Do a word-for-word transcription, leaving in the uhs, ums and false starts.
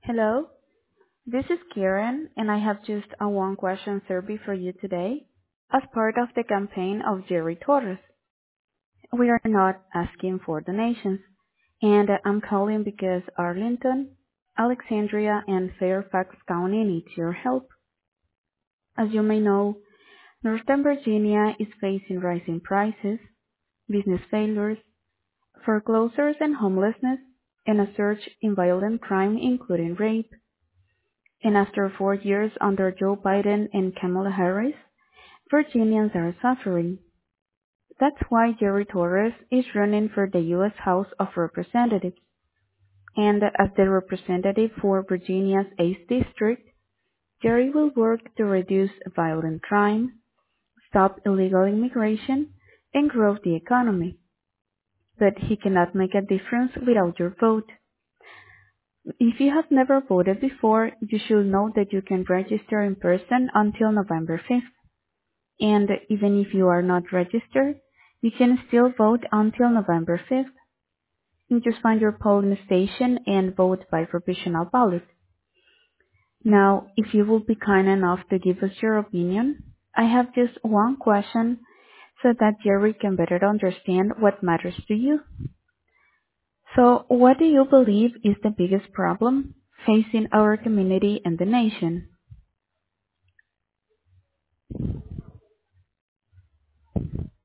Hello, this is Karen, and I have just a one question survey for you today as part of the campaign of Jerry Torres. We are not asking for donations, and I'm calling because Arlington, Alexandria, and Fairfax County needs your help. As you may know, Northern Virginia is facing rising prices, business failures, foreclosures and homelessness, and a surge in violent crime including rape. And after four years under Joe Biden and Kamala Harris, Virginians are suffering. That's why Jerry Torres is running for the U S House of Representatives. And as the representative for Virginia's eighth District, Jerry will work to reduce violent crime, stop illegal immigration, and grow the economy. But he cannot make a difference without your vote. If you have never voted before, you should know that you can register in person until November fifth. And even if you are not registered, you can still vote until November fifth. You just find your polling station and vote by provisional ballot. Now, if you will be kind enough to give us your opinion, I have just one question so that Jerry can better understand what matters to you. So, what do you believe is the biggest problem facing our community and the nation?